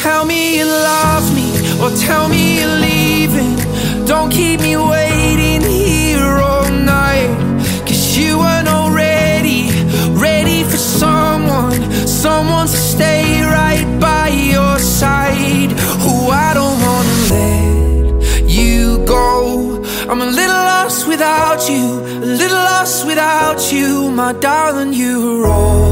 tell me you love me, or tell me you're leaving. Don't keep me waiting here all night, 'cause you weren't already ready for someone to stay right by your side. Oh, I don't wanna let you go. I'm a little lost without you, a little lost without you, my darling. You're all